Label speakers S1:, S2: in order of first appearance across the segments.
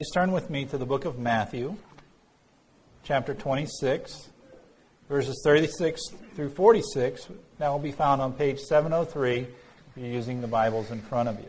S1: Please turn with me to the book of Matthew, chapter 26, verses 36 through 46. That will be found on page 703 if you're using the Bibles in front of you.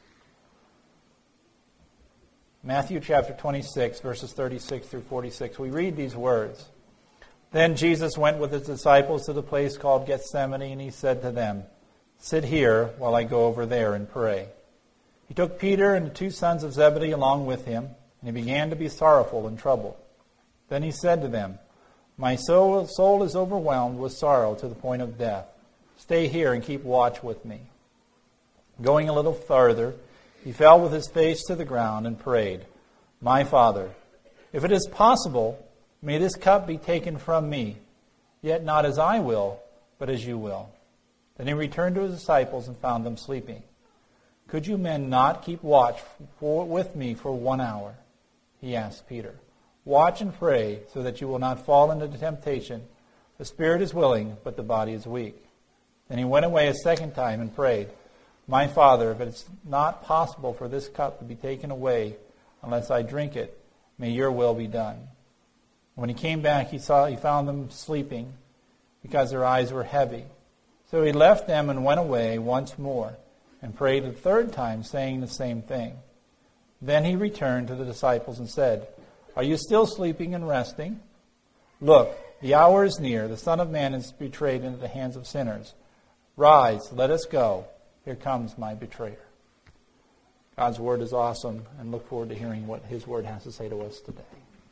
S1: Matthew chapter 26, verses 36 through 46. We read these words. Then Jesus went with his disciples to the place called Gethsemane, and he said to them, "Sit here while I go over there and pray." He took Peter and the two sons of Zebedee along with him, and he began to be sorrowful and troubled. Then he said to them, "My soul is overwhelmed with sorrow to the point of death. Stay here and keep watch with me." Going a little farther, he fell with his face to the ground and prayed, "My Father, if it is possible, may this cup be taken from me, yet not as I will, but as you will." Then he returned to his disciples and found them sleeping. "Could you men not keep watch with me for 1 hour?" He asked Peter. "Watch and pray so that you will not fall into temptation. The spirit is willing, but the body is weak." Then he went away a second time and prayed, "My Father, if it is not possible for this cup to be taken away unless I drink it, may your will be done." When he came back, he found them sleeping because their eyes were heavy. So he left them and went away once more and prayed a third time, saying the same thing. Then he returned to the disciples and said, "Are you still sleeping and resting? Look, the hour is near. The Son of Man is betrayed into the hands of sinners. Rise, let us go. Here comes my betrayer." God's word is awesome, and look forward to hearing what his word has to say to us today.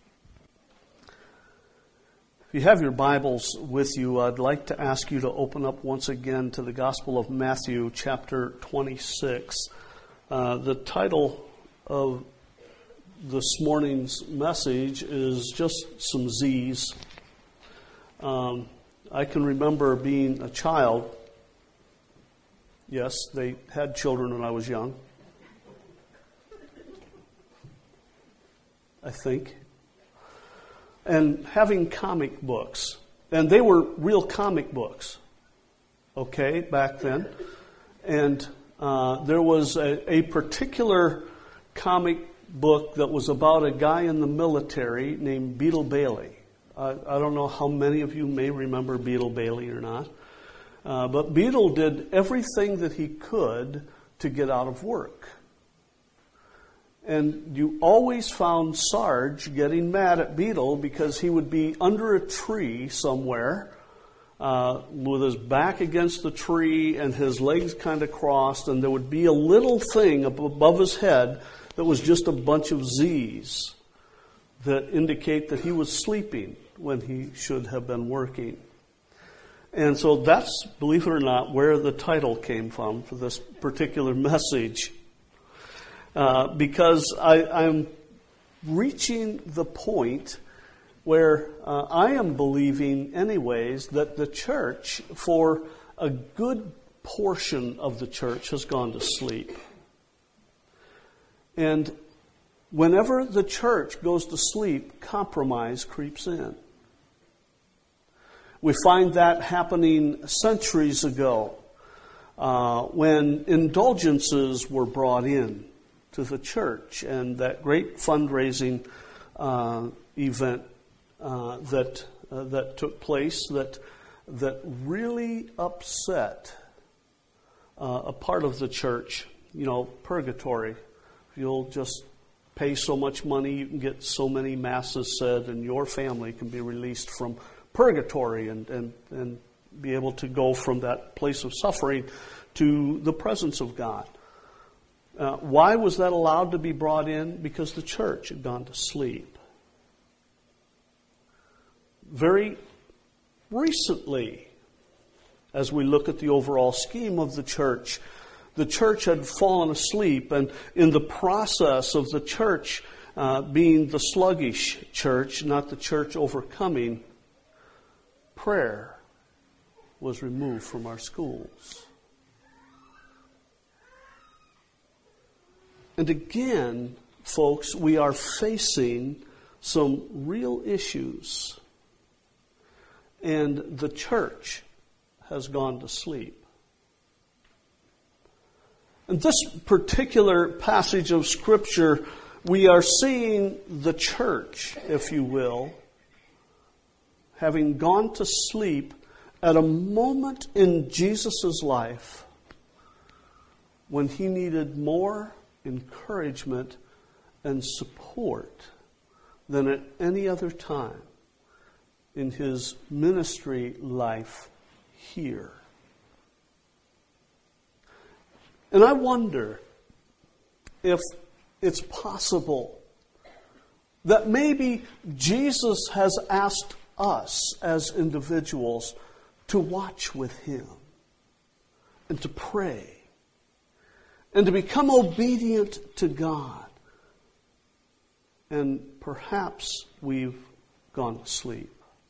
S2: If you have your Bibles with you, I'd like to ask you to open up once again to the Gospel of Matthew, chapter 26. The title of this morning's message is just some Z's. I can remember being a child. Yes, they had children when I was young, I think. And having comic books. And they were real comic books, okay, back then. And there was a particular comic book that was about a guy in the military named Beetle Bailey. I don't know how many of you may remember Beetle Bailey or not. But Beetle did everything that he could to get out of work. And you always found Sarge getting mad at Beetle because he would be under a tree somewhere with his back against the tree and his legs kind of crossed, and there would be a little thing above his head that was just a bunch of Z's that indicate that he was sleeping when he should have been working. And so that's, believe it or not, where the title came from for this particular message. Because I'm reaching the point where I am believing anyways that the church, for a good portion of the church, has gone to sleep. And whenever the church goes to sleep, compromise creeps in. We find that happening centuries ago when indulgences were brought in to the church, and that great fundraising event that took place that really upset a part of the church. You know, purgatory. You'll just pay so much money, you can get so many masses said, and your family can be released from purgatory and be able to go from that place of suffering to the presence of God. Why was that allowed to be brought in? Because the church had gone to sleep. Very recently, as we look at the overall scheme of the church had fallen asleep, and in the process of the church being the sluggish church, not the church overcoming, prayer was removed from our schools. And again, folks, we are facing some real issues. And the church has gone to sleep. And this particular passage of Scripture we are seeing the church, if you will, having gone to sleep at a moment in Jesus' life when he needed more encouragement and support than at any other time in his ministry life here. And I wonder if it's possible that maybe Jesus has asked us as individuals to watch with him and to pray and to become obedient to God. And perhaps we've gone to sleep.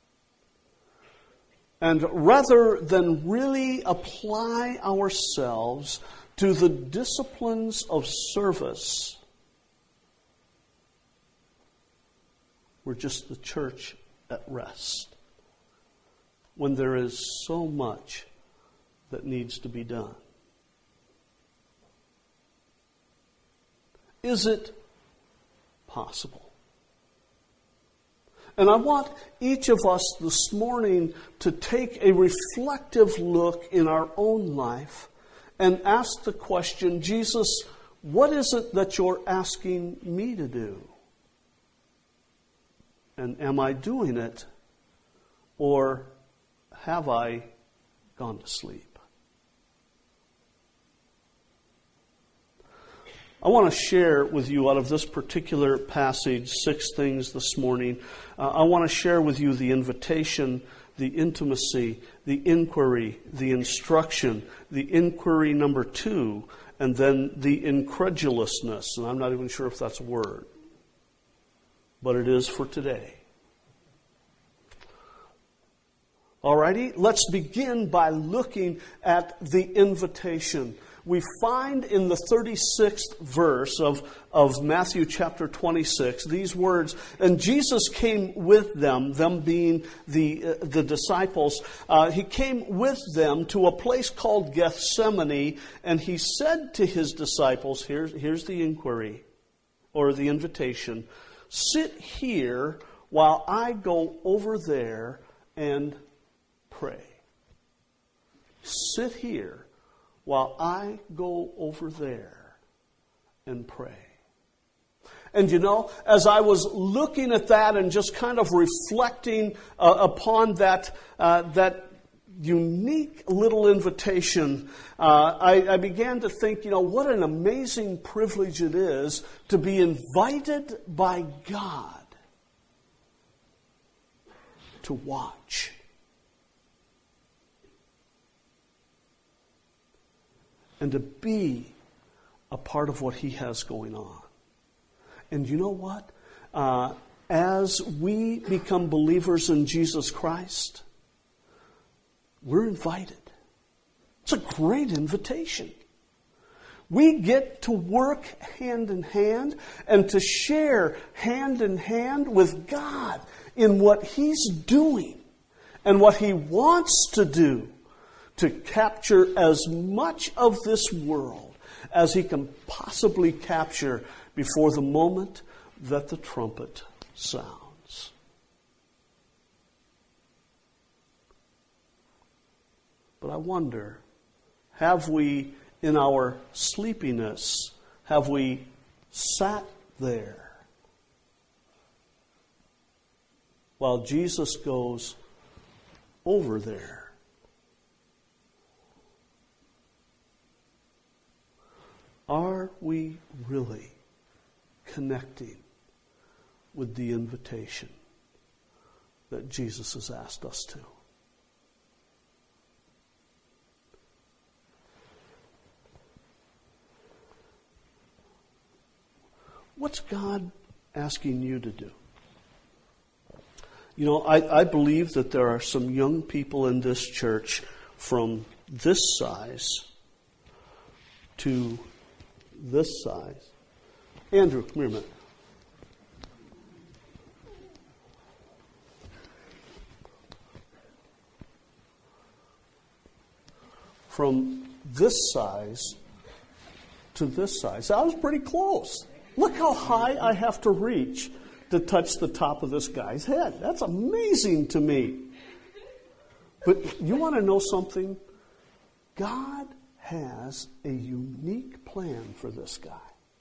S2: And rather than really apply ourselves to the disciplines of service, we're just the church at rest when there is so much that needs to be done. Is it possible? And I want each of us this morning to take a reflective look in our own life and ask the question, Jesus, what is it that you're asking me to do? And am I doing it, or have I gone to sleep? I want to share with you out of this particular passage 6 things this morning. I want to share with you the invitation, the intimacy, the inquiry, the instruction, the inquiry number 2, and then the incredulousness. And I'm not even sure if that's a word, but it is for today. Alrighty, let's begin by looking at the invitation. We find in the 36th verse of Matthew chapter 26 these words, and Jesus came with them being the disciples. He came with them to a place called Gethsemane, and he said to his disciples, here's the inquiry or the invitation, sit here while I go over there and pray. Sit here while I go over there and pray. And you know, as I was looking at that and just kind of reflecting upon that unique little invitation, I began to think, what an amazing privilege it is to be invited by God to watch. And to be a part of what he has going on. And you know what? As we become believers in Jesus Christ, we're invited. It's a great invitation. We get to work hand in hand and to share hand in hand with God in what he's doing and what he wants to do, to capture as much of this world as he can possibly capture before the moment that the trumpet sounds. But I wonder, have we, in our sleepiness, have we sat there while Jesus goes over there? Are we really connecting with the invitation that Jesus has asked us to? What's God asking you to do? I believe that there are some young people in this church from this size to this size. Andrew, come here a minute. From this size to this size. That was pretty close. Look how high I have to reach to touch the top of this guy's head. That's amazing to me. But you want to know something? God has a unique plan for this guy.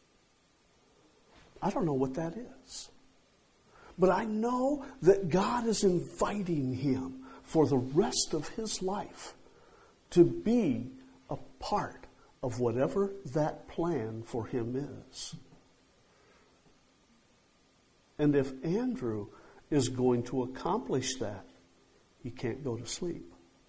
S2: I don't know what that is. But I know that God is inviting him for the rest of his life to be a part of whatever that plan for him is. And if Andrew is going to accomplish that, he can't go to sleep.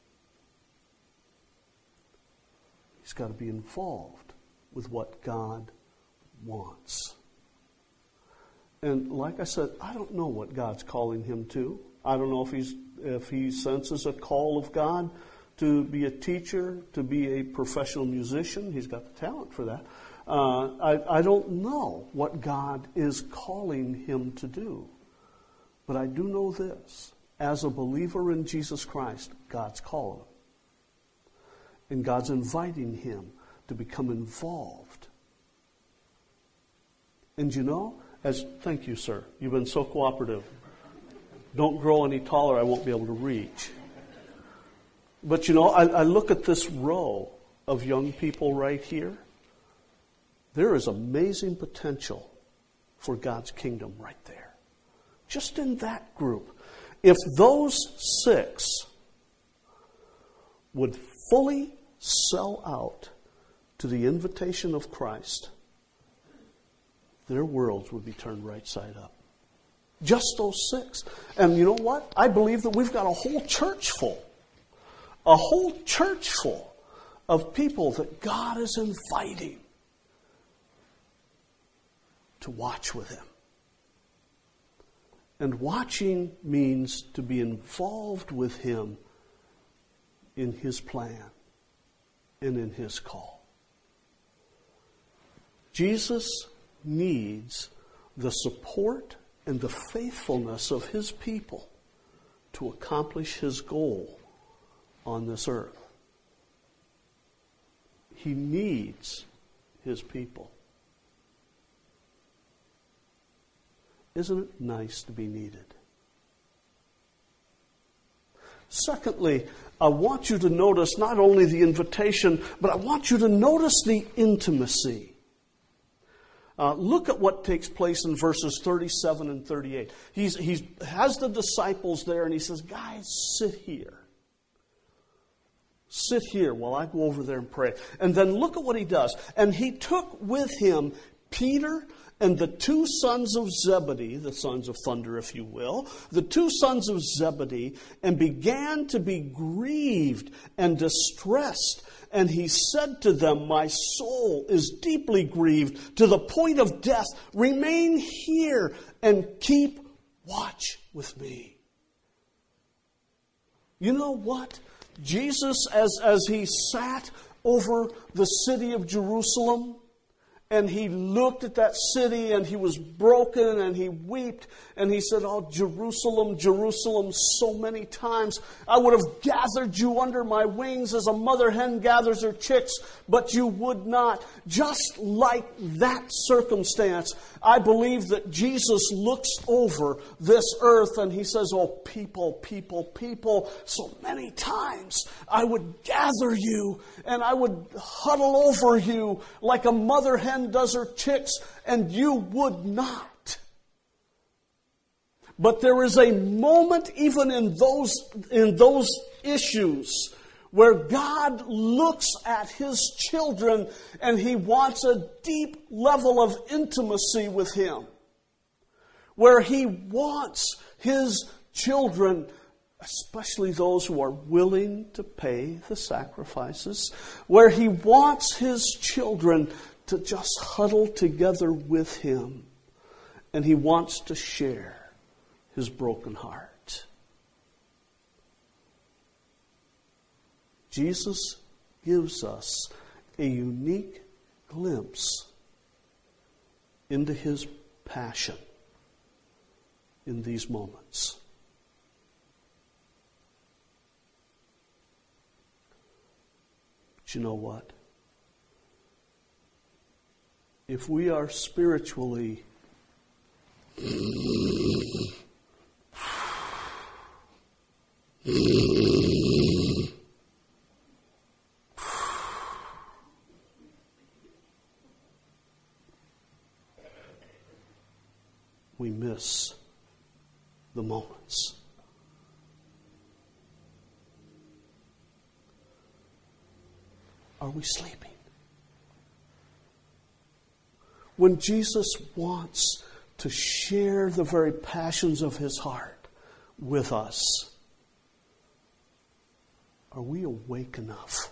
S2: He's got to be involved with what God wants. And like I said, I don't know what God's calling him to. I don't know if he senses a call of God to be a teacher, to be a professional musician. He's got the talent for that. I don't know what God is calling him to do. But I do know this. As a believer in Jesus Christ, God's calling him. And God's inviting him to become involved. And you know, thank you, sir. You've been so cooperative. Don't grow any taller, I won't be able to reach. But you know, I look at this row of young people right here. There is amazing potential for God's kingdom right there. Just in that group. If those 6 would fully sell out to the invitation of Christ, their worlds would be turned right side up. Just those 6. And you know what? I believe that we've got a whole church full. A whole church full of people that God is inviting to watch with him. And watching means to be involved with him in his plan and in his call. Jesus needs the support and the faithfulness of his people to accomplish his goal on this earth. He needs his people. Isn't it nice to be needed? Secondly, I want you to notice not only the invitation, but I want you to notice the intimacy. Look at what takes place in verses 37 and 38. He has the disciples there and he says, guys, sit here. Sit here while I go over there and pray. And then look at what he does. And he took with him Peter and the 2 sons of Zebedee, the sons of thunder, if you will, the 2 sons of Zebedee, and began to be grieved and distressed. And he said to them, my soul is deeply grieved to the point of death. Remain here and keep watch with me. You know what? Jesus, as he sat over the city of Jerusalem, and he looked at that city and he was broken and he wept and he said, oh, Jerusalem, Jerusalem, so many times I would have gathered you under my wings as a mother hen gathers her chicks, but you would not. Just like that circumstance, I believe that Jesus looks over this earth and he says, oh, people, people, people, so many times I would gather you and I would huddle over you like a mother hen does her chicks, and you would not. But there is a moment even in those issues where God looks at his children and he wants a deep level of intimacy with him. Where he wants his children, especially those who are willing to pay the sacrifices, where he wants his children to just huddle together with him. And he wants to share his broken heart. Jesus gives us a unique glimpse into his passion in these moments. But you know what? if we are spiritually we miss the moments. Are we sleeping? When Jesus wants to share the very passions of His heart with us, are we awake enough?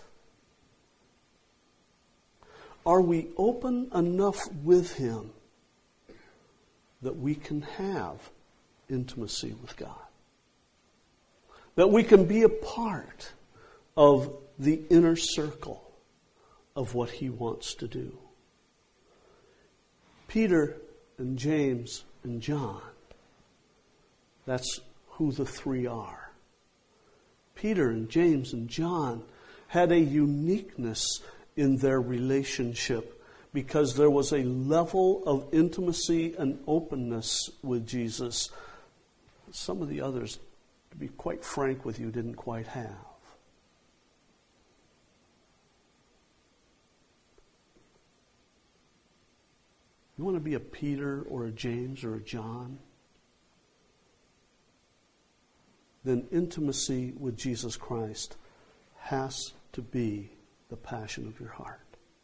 S2: Are we open enough with Him that we can have intimacy with God? That we can be a part of the inner circle of what He wants to do. Peter and James and John, that's who the three are. Peter and James and John had a uniqueness in their relationship because there was a level of intimacy and openness with Jesus some of the others, to be quite frank with you, didn't quite have. You want to be a Peter or a James or a John? Then intimacy with Jesus Christ has to be the passion of your heart.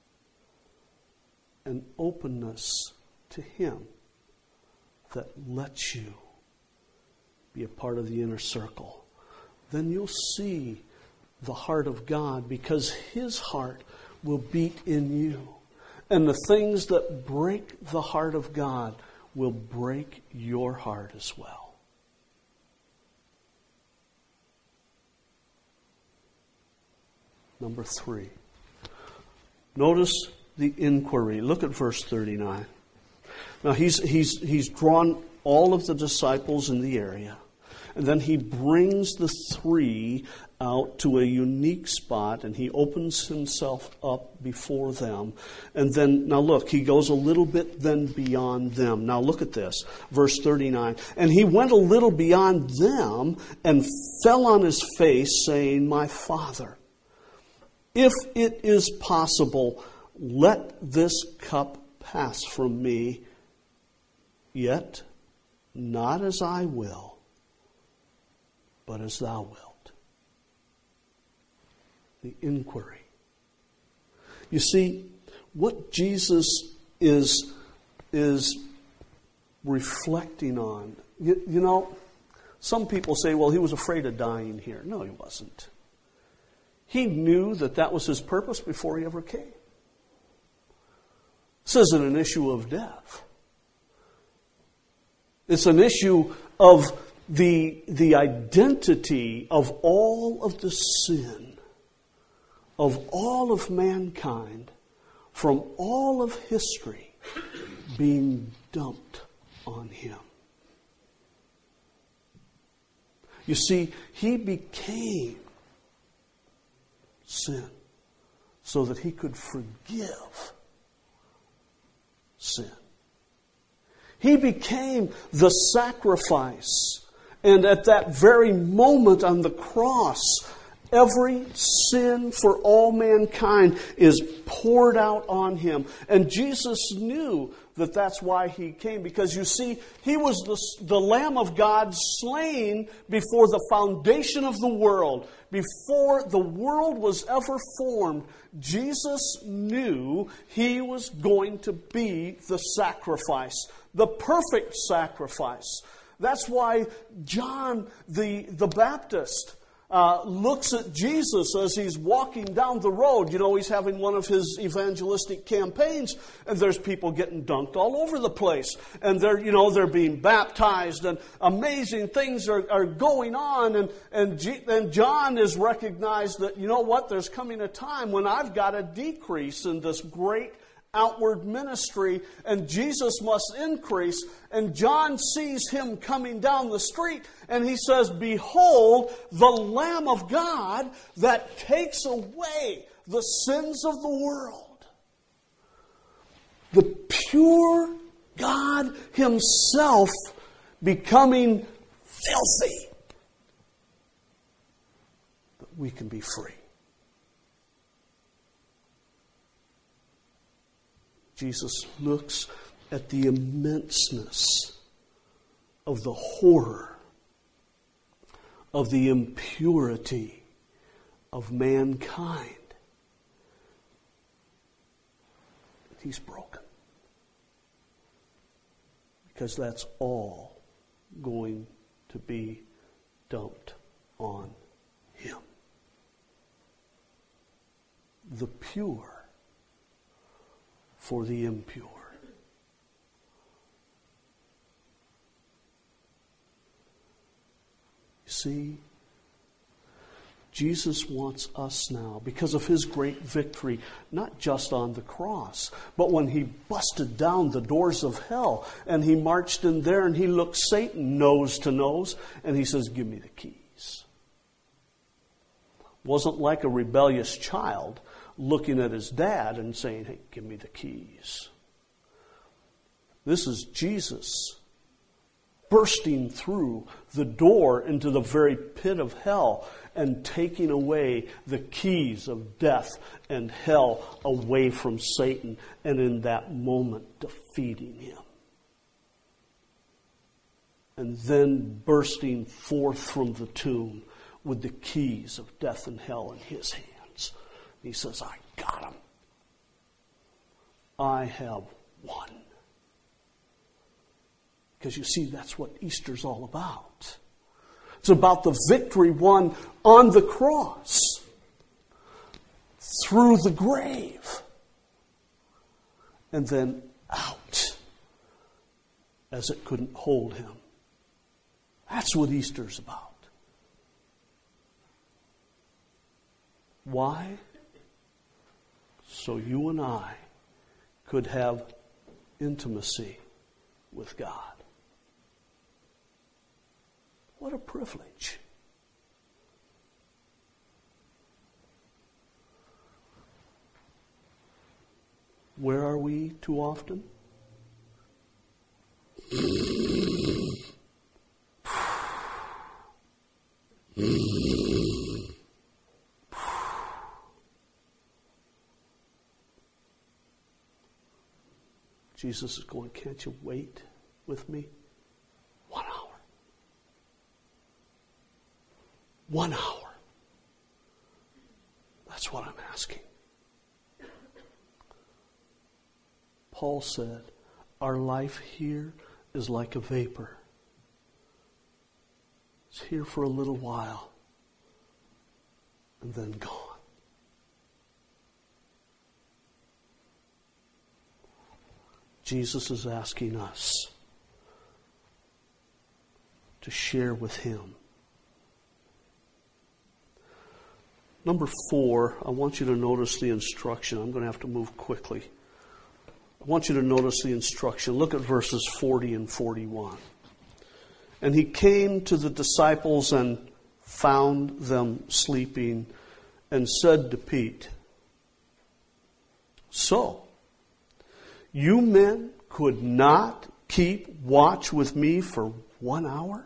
S2: An openness to Him that lets you be a part of the inner circle. Then you'll see the heart of God, because His heart will beat in you. And the things that break the heart of God will break your heart as well. Number 3. Notice the inquiry. Look at verse 39. Now he's drawn all of the disciples in the area. And then he brings the 3 out to a unique spot, and he opens himself up before them. And then, now look, he goes a little bit then beyond them. Now look at this, verse 39. And he went a little beyond them and fell on his face, saying, "My Father, if it is possible, let this cup pass from me, yet not as I will, but as thou wilt." The inquiry. You see, what Jesus is reflecting on, you know, some people say, well, he was afraid of dying here. No, he wasn't. He knew that was his purpose before he ever came. This isn't an issue of death. It's an issue of the identity of all of the sin of all of mankind from all of history being dumped on him. You see, he became sin so that he could forgive sin. He became the sacrifice, and at that very moment on the cross, every sin for all mankind is poured out on him. And Jesus knew that that's why he came. Because you see, he was the Lamb of God slain before the foundation of the world. Before the world was ever formed, Jesus knew he was going to be the sacrifice. The perfect sacrifice. That's why John the Baptist looks at Jesus as he's walking down the road. You know, he's having one of his evangelistic campaigns, and there's people getting dunked all over the place. And they're being baptized, and amazing things are going on. And John is recognized that, you know what, there's coming a time when I've got to decrease in this great outward ministry, and Jesus must increase. And John sees him coming down the street, and he says, "Behold, the Lamb of God that takes away the sins of the world." The pure God Himself becoming filthy, that we can be free. Jesus looks at the immenseness of the horror of the impurity of mankind. He's broken. Because that's all going to be dumped on Him. The pure for the impure. You see, Jesus wants us now, because of His great victory, not just on the cross, but when He busted down the doors of hell and He marched in there and He looked Satan nose to nose and He says, "Give me the keys." Wasn't like a rebellious child looking at his dad and saying, "Hey, give me the keys." This is Jesus bursting through the door into the very pit of hell and taking away the keys of death and hell away from Satan, and in that moment defeating him. And then bursting forth from the tomb with the keys of death and hell in His hands. He says, "I got him. I have won." Because you see, that's what Easter's all about. It's about the victory won on the cross, through the grave, and then out, as it couldn't hold Him. That's what Easter's about. Why? So you and I could have intimacy with God. What a privilege. Where are we too often? Jesus is going, "Can't you wait with me 1 hour? 1 hour. That's what I'm asking." Paul said, our life here is like a vapor. It's here for a little while and then gone. Jesus is asking us to share with Him. Number 4, I want you to notice the instruction. I'm going to have to move quickly. I want you to notice the instruction. Look at verses 40 and 41. "And He came to the disciples and found them sleeping, and said to Pete, 'So, you men could not keep watch with me for 1 hour?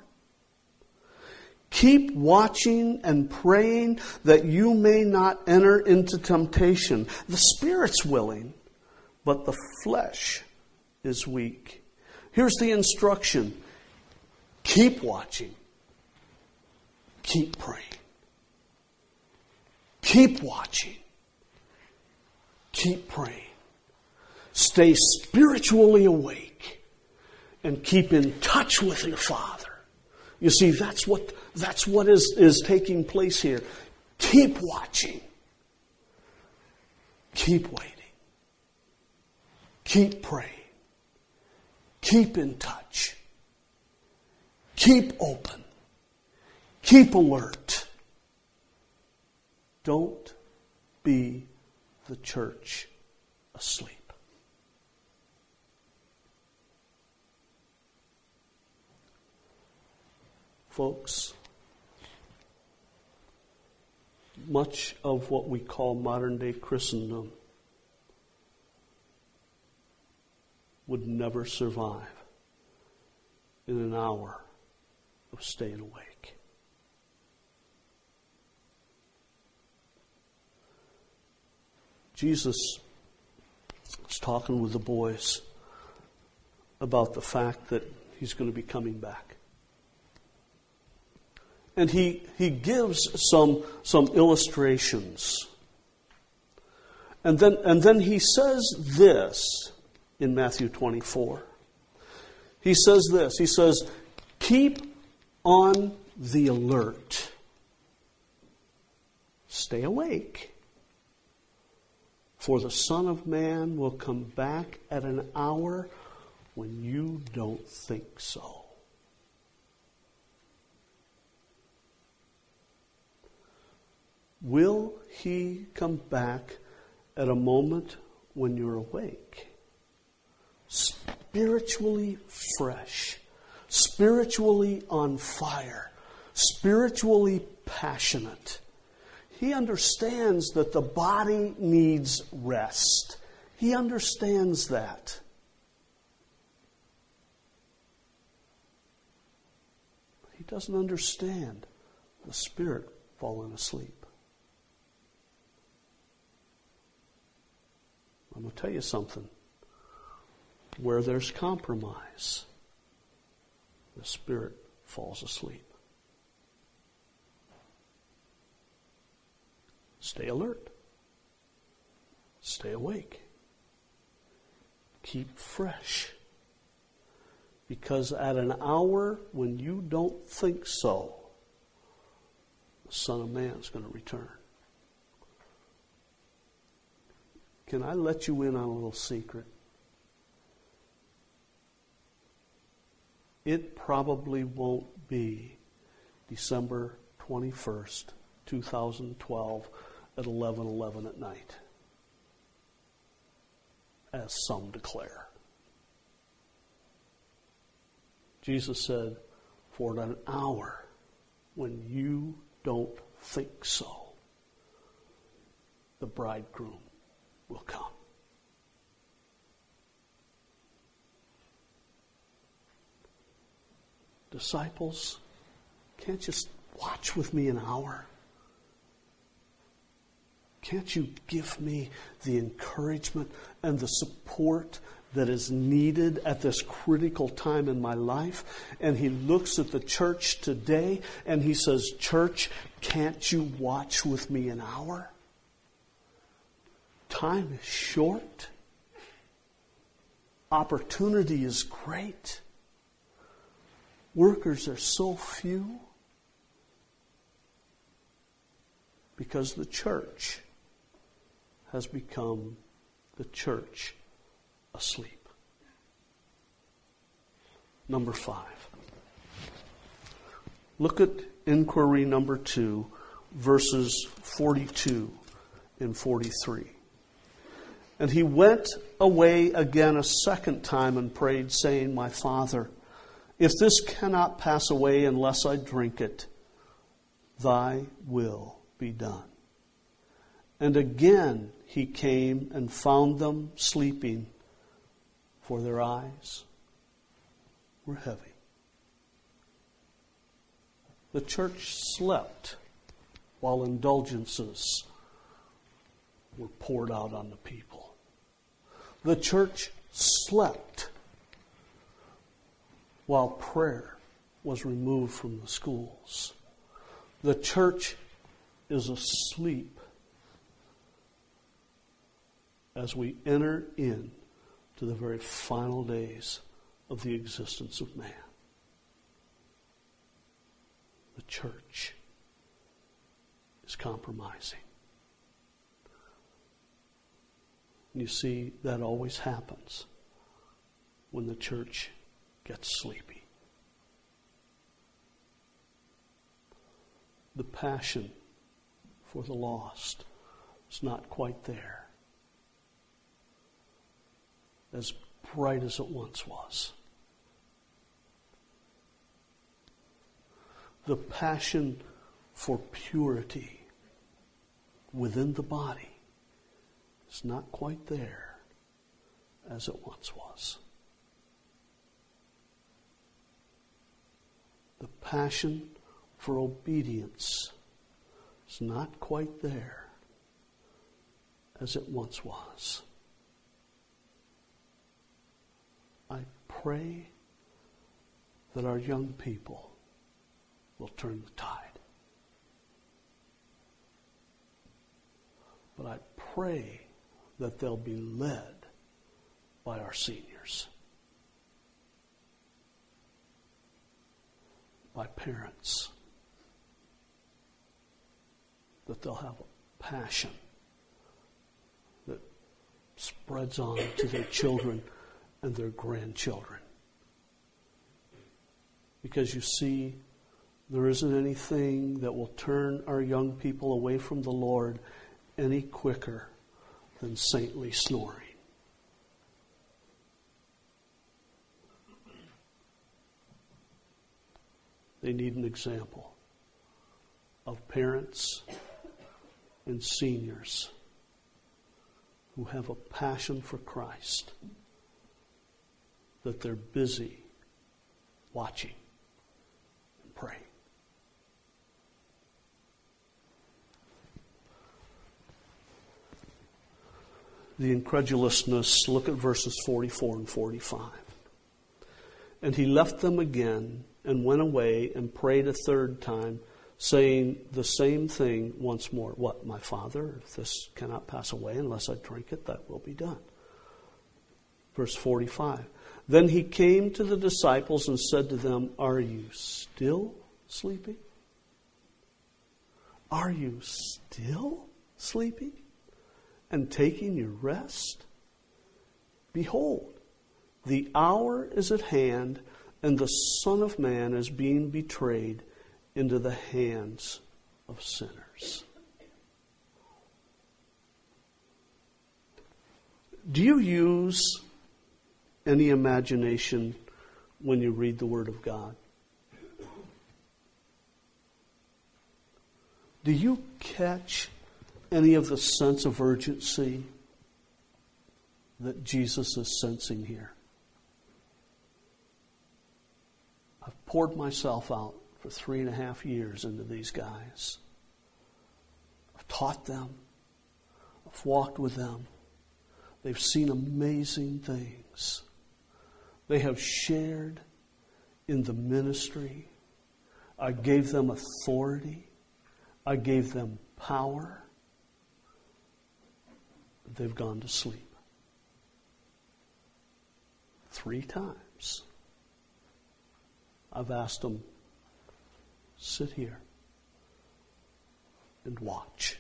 S2: Keep watching and praying that you may not enter into temptation. The spirit's willing, but the flesh is weak.'" Here's the instruction. Keep watching. Keep praying. Keep watching. Keep praying. Stay spiritually awake and keep in touch with your Father. You see, that's what is taking place here. Keep watching. Keep waiting. Keep praying. Keep in touch. Keep open. Keep alert. Don't be the church asleep. Folks, much of what we call modern day Christendom never survive in an hour of staying awake. Jesus was talking with the boys about the fact that he's going to be coming back. And he gives some illustrations. And then he says this in Matthew 24. He says this. He says, keep on the alert. Stay awake. For the Son of Man will come back at an hour when you don't think so. Will he come back at a moment when you're awake? Spiritually fresh, spiritually on fire, spiritually passionate. He understands that the body needs rest. He understands that. He doesn't understand the spirit falling asleep. I'm going to tell you something. Where there's compromise, the spirit falls asleep. Stay alert. Stay awake. Keep fresh. Because at an hour when you don't think so, the Son of Man is going to return. Can I let you in on a little secret? It probably won't be December 21st, 2012 at 11:11 at night, as some declare. Jesus said, for an hour when you don't think so, the bridegroom will come. Disciples, can't you watch with me an hour? Can't you give me the encouragement and the support that is needed at this critical time in my life? And he looks at the church today and he says, church, can't you watch with me an hour? Time is short. Opportunity is great. Workers are so few because the church has become the church asleep. Number 5. Look at inquiry number 2, verses 42 and 43. And he went away again a second time and prayed, saying, my Father, if this cannot pass away unless I drink it, thy will be done. And again he came and found them sleeping, for their eyes were heavy. The church slept while indulgences were poured out on the people. The church slept while prayer was removed from the schools. The church is asleep as we enter in to the very final days of the existence of man. The church is compromising. You see, that always happens when the church gets sleepy. The passion for the lost is not quite there, as bright as it once was. The passion for purity within the body is not quite there as it once was. The passion for obedience is not quite there as it once was. I pray that our young people will turn the tide. But I pray that they'll be led by our seniors, by parents, that they'll have a passion that spreads on to their children and their grandchildren. Because you see, there isn't anything that will turn our young people away from the Lord any quicker than saintly snoring. They need an example of parents and seniors who have a passion for Christ, that they're busy watching and praying. The incredulousness, look at verses 44 and 45. And he left them again and went away and prayed a third time, saying the same thing once more. What, my Father, if this cannot pass away unless I drink it, that will be done. Verse 45. Then he came to the disciples and said to them, are you still sleeping? Are you still sleeping and taking your rest? Behold, the hour is at hand, and the Son of Man is being betrayed into the hands of sinners. Do you use any imagination when you read the Word of God? Do you catch any of the sense of urgency that Jesus is sensing here? I've poured myself out for 3.5 years into these guys. I've taught them. I've walked with them. They've seen amazing things. They have shared in the ministry. I gave them authority. I gave them power. They've gone to sleep. 3 times. I've asked them, sit here and watch.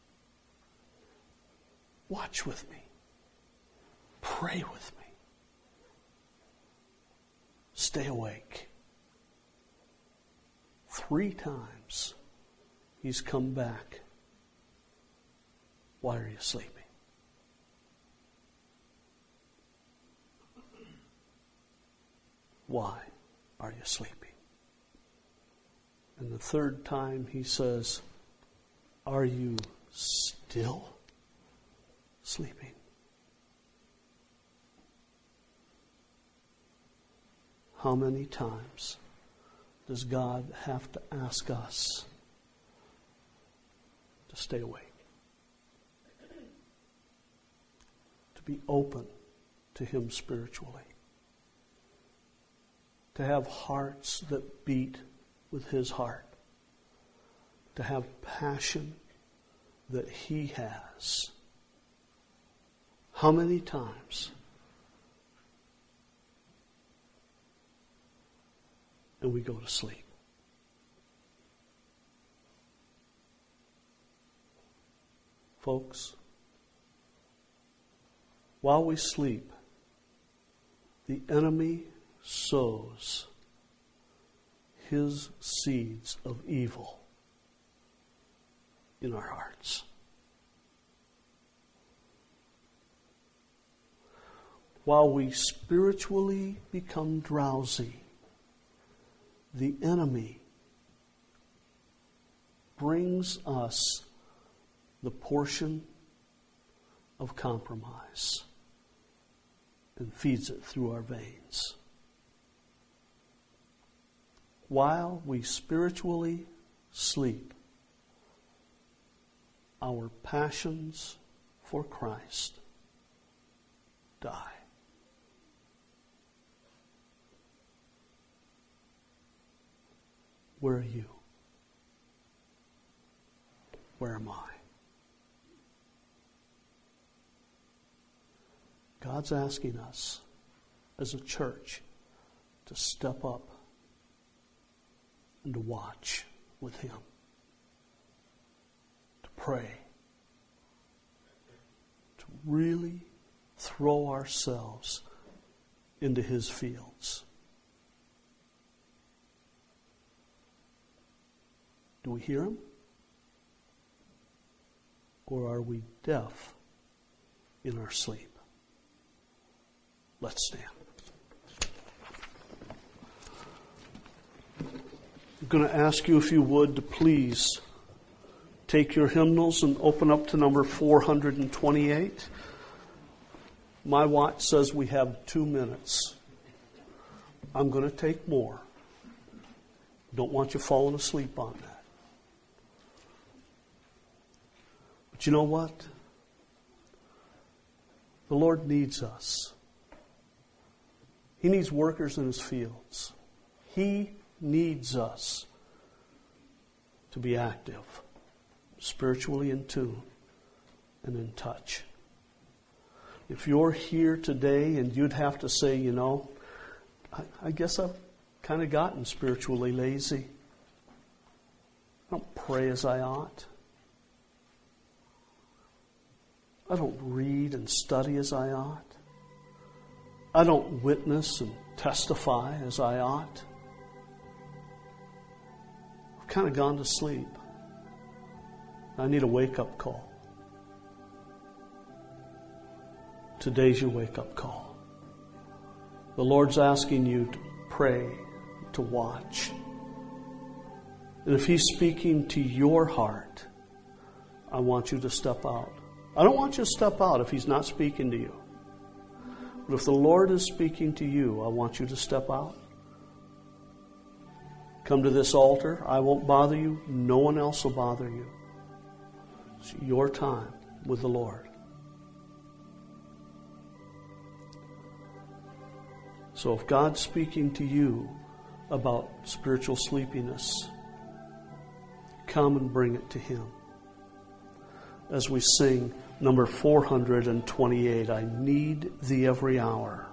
S2: Watch with me. Pray with me. Stay awake. 3 times he's come back. Why are you sleeping? Why are you sleeping? And the 3rd time he says, are you still sleeping? How many times does God have to ask us to stay awake? To be open to Him spiritually? To have hearts that beat with His heart. To have passion that He has. How many times? And we go to sleep. Folks, while we sleep, the enemy sows his seeds of evil in our hearts. While we spiritually become drowsy, the enemy brings us the portion of compromise and feeds it through our veins. while we spiritually sleep, our passions for Christ die. Where are you? Where am I? God's asking us as a church to step up and to watch with Him, to pray, to really throw ourselves into His fields. Do we hear Him? Or are we deaf in our sleep? Let's stand. I'm going to ask you, if you would, to please take your hymnals and open up to number 428. My watch says we have 2 minutes. I'm going to take more. Don't want you falling asleep on that. But you know what? The Lord needs us. He needs workers in His fields. He needs us to be active, spiritually in tune and in touch. If you're here today and you'd have to say, you know, I guess I've kind of gotten spiritually lazy. I don't pray as I ought. I don't read and study as I ought. I don't witness and testify as I ought. I've kind of gone to sleep. I need a wake-up call. Today's your wake-up call. The Lord's asking you to pray, to watch. And if He's speaking to your heart, I want you to step out. I don't want you to step out if He's not speaking to you. But if the Lord is speaking to you, I want you to step out. Come to this altar. I won't bother you. No one else will bother you. It's your time with the Lord. So if God's speaking to you about spiritual sleepiness, come and bring it to Him. As we sing number 428, I need Thee every hour.